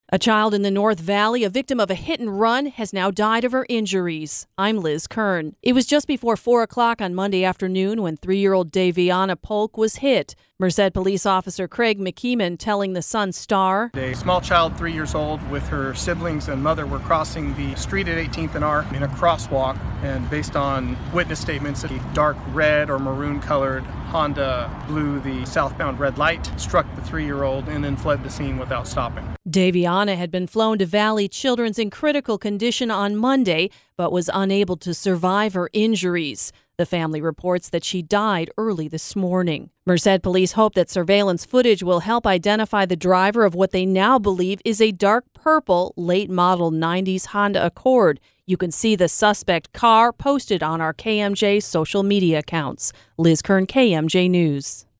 A child in the North Valley, a victim of a hit and run, has now died of her injuries. I'm Liz Kern. It was just before 4 o'clock on Monday afternoon when 3-year-old Daviana Polk was hit. Merced police officer Craig McKeeman telling the Sun-Star, A small child, 3 years old, with her siblings and mother were crossing the street at 18th and R in a crosswalk, and based on witness statements, a dark red or maroon colored Honda blew the southbound red light, struck the 3-year-old, and then fled the scene without stopping. Daviana had been flown to Valley Children's in critical condition on Monday, but was unable to survive her injuries. The family reports that she died early this morning. Merced police hope that surveillance footage will help identify the driver of what they now believe is a dark purple late model 90s Honda Accord. You can see the suspect car posted on our KMJ social media accounts. Liz Kern, KMJ News.